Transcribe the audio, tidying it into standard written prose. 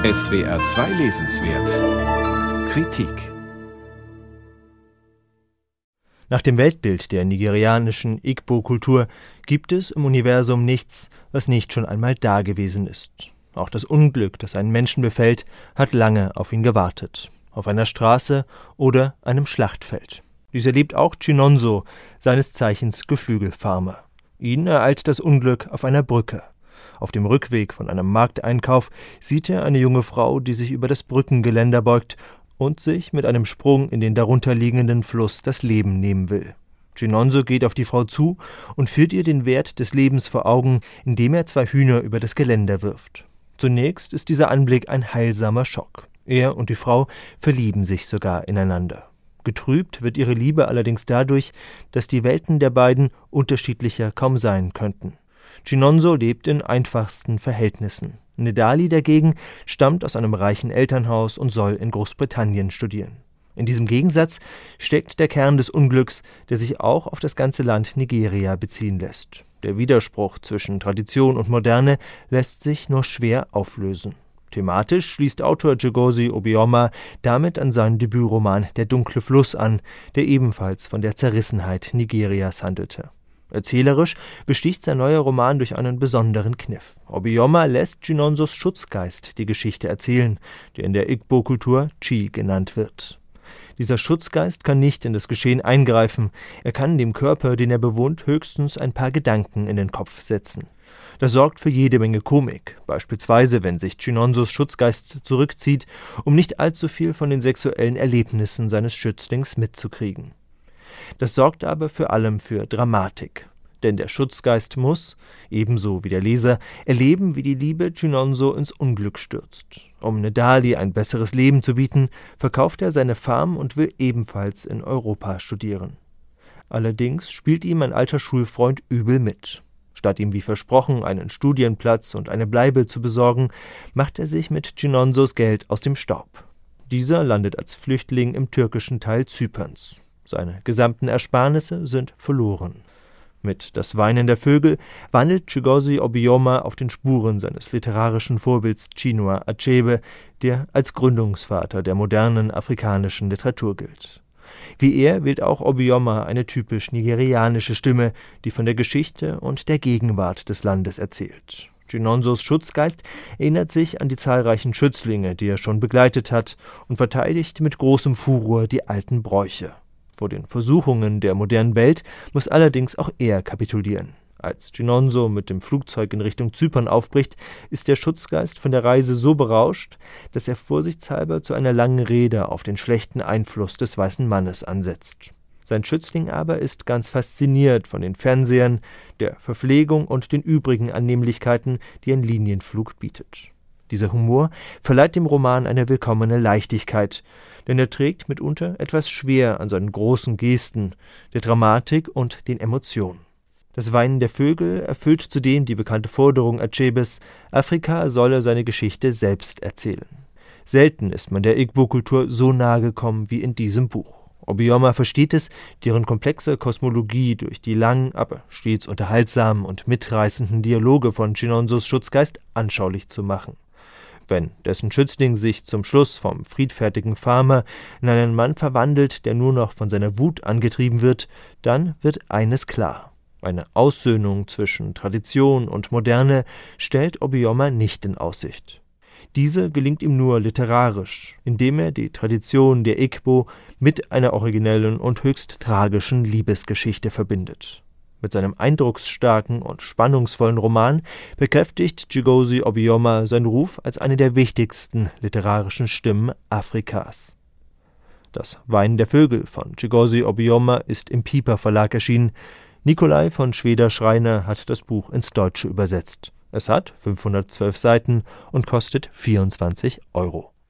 SWR 2 Lesenswert Kritik. Nach dem Weltbild der nigerianischen Igbo-Kultur gibt es im Universum nichts, was nicht schon einmal dagewesen ist. Auch das Unglück, das einen Menschen befällt, hat lange auf ihn gewartet. Auf einer Straße oder einem Schlachtfeld. Dies erlebt auch Chinonso, seines Zeichens Geflügelfarmer. Ihn ereilt das Unglück auf einer Brücke. Auf dem Rückweg von einem Markteinkauf sieht er eine junge Frau, die sich über das Brückengeländer beugt und sich mit einem Sprung in den darunterliegenden Fluss das Leben nehmen will. Chinonso geht auf die Frau zu und führt ihr den Wert des Lebens vor Augen, indem er 2 Hühner über das Geländer wirft. Zunächst ist dieser Anblick ein heilsamer Schock. Er und die Frau verlieben sich sogar ineinander. Getrübt wird ihre Liebe allerdings dadurch, dass die Welten der beiden unterschiedlicher kaum sein könnten. Chinonso lebt in einfachsten Verhältnissen. Nedali dagegen stammt aus einem reichen Elternhaus und soll in Großbritannien studieren. In diesem Gegensatz steckt der Kern des Unglücks, der sich auch auf das ganze Land Nigeria beziehen lässt. Der Widerspruch zwischen Tradition und Moderne lässt sich nur schwer auflösen. Thematisch schließt Autor Chigozie Obioma damit an seinen Debütroman »Der dunkle Fluss« an, der ebenfalls von der Zerrissenheit Nigerias handelte. Erzählerisch besticht sein neuer Roman durch einen besonderen Kniff. Obioma lässt Chinonsos Schutzgeist die Geschichte erzählen, der in der Igbo-Kultur Chi genannt wird. Dieser Schutzgeist kann nicht in das Geschehen eingreifen, er kann dem Körper, den er bewohnt, höchstens ein paar Gedanken in den Kopf setzen. Das sorgt für jede Menge Komik, beispielsweise wenn sich Chinonsos Schutzgeist zurückzieht, um nicht allzu viel von den sexuellen Erlebnissen seines Schützlings mitzukriegen. Das sorgt aber vor allem für Dramatik. Denn der Schutzgeist muss, ebenso wie der Leser, erleben, wie die Liebe Chinonso ins Unglück stürzt. Um Nedali ein besseres Leben zu bieten, verkauft er seine Farm und will ebenfalls in Europa studieren. Allerdings spielt ihm ein alter Schulfreund übel mit. Statt ihm wie versprochen einen Studienplatz und eine Bleibe zu besorgen, macht er sich mit Chinonsos Geld aus dem Staub. Dieser landet als Flüchtling im türkischen Teil Zyperns. Seine gesamten Ersparnisse sind verloren. Mit »Das Weinen der Vögel« wandelt Chigozie Obioma auf den Spuren seines literarischen Vorbilds Chinua Achebe, der als Gründungsvater der modernen afrikanischen Literatur gilt. Wie er wählt auch Obioma eine typisch nigerianische Stimme, die von der Geschichte und der Gegenwart des Landes erzählt. Chinonsos Schutzgeist erinnert sich an die zahlreichen Schützlinge, die er schon begleitet hat, und verteidigt mit großem Furor die alten Bräuche. Vor den Versuchungen der modernen Welt muss allerdings auch er kapitulieren. Als Chinonso mit dem Flugzeug in Richtung Zypern aufbricht, ist der Schutzgeist von der Reise so berauscht, dass er vorsichtshalber zu einer langen Rede auf den schlechten Einfluss des weißen Mannes ansetzt. Sein Schützling aber ist ganz fasziniert von den Fernsehern, der Verpflegung und den übrigen Annehmlichkeiten, die ein Linienflug bietet. Dieser Humor verleiht dem Roman eine willkommene Leichtigkeit, denn er trägt mitunter etwas schwer an seinen großen Gesten, der Dramatik und den Emotionen. Das Weinen der Vögel erfüllt zudem die bekannte Forderung Achebes, Afrika solle seine Geschichte selbst erzählen. Selten ist man der Igbo-Kultur so nahe gekommen wie in diesem Buch. Obioma versteht es, deren komplexe Kosmologie durch die langen, aber stets unterhaltsamen und mitreißenden Dialoge von Chinonsos Schutzgeist anschaulich zu machen. Wenn dessen Schützling sich zum Schluss vom friedfertigen Farmer in einen Mann verwandelt, der nur noch von seiner Wut angetrieben wird, dann wird eines klar: Eine Aussöhnung zwischen Tradition und Moderne stellt Obioma nicht in Aussicht. Diese gelingt ihm nur literarisch, indem er die Tradition der Igbo mit einer originellen und höchst tragischen Liebesgeschichte verbindet. Mit seinem eindrucksstarken und spannungsvollen Roman bekräftigt Chigozie Obioma seinen Ruf als eine der wichtigsten literarischen Stimmen Afrikas. Das Weinen der Vögel von Chigozie Obioma ist im Piper Verlag erschienen. Nikolai von Schweder-Schreiner hat das Buch ins Deutsche übersetzt. Es hat 512 Seiten und kostet 24 €.